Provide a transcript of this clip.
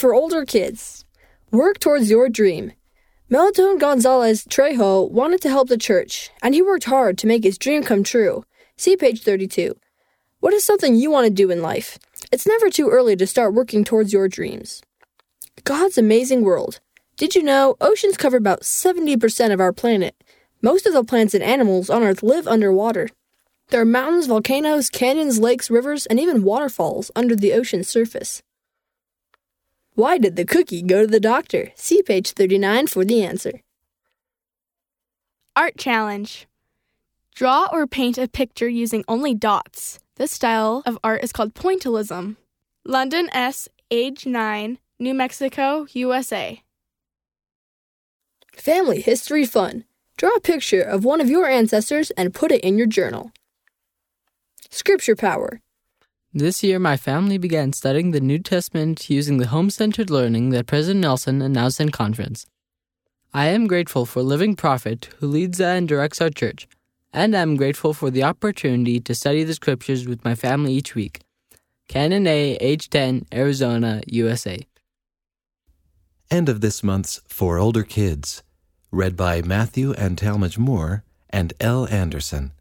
for older kids. Work towards your dream. Melton Gonzalez Trejo wanted to help the church, and he worked hard to make his dream come true. See page 32. What is something you want to do in life? It's never too early to start working towards your dreams. God's amazing world. Did you know oceans cover about 70% of our planet? Most of the plants and animals on Earth live underwater. There are mountains, volcanoes, canyons, lakes, rivers, and even waterfalls under the ocean's surface. Why did the cookie go to the doctor? See page 39 for the answer. Art challenge. Draw or paint a picture using only dots. This style of art is called pointillism. London S., age 9, New Mexico, USA. Family history fun. Draw a picture of one of your ancestors and put it in your journal. Scripture power. This year, my family began studying the New Testament using the home-centered learning that President Nelson announced in conference. I am grateful for Living Prophet, who leads and directs our church, and I'm grateful for the opportunity to study the scriptures with my family each week. Canon A., age 10, Arizona, USA. End of this month's For Older Kids, read by Matthew and Talmadge Moore and L. Anderson.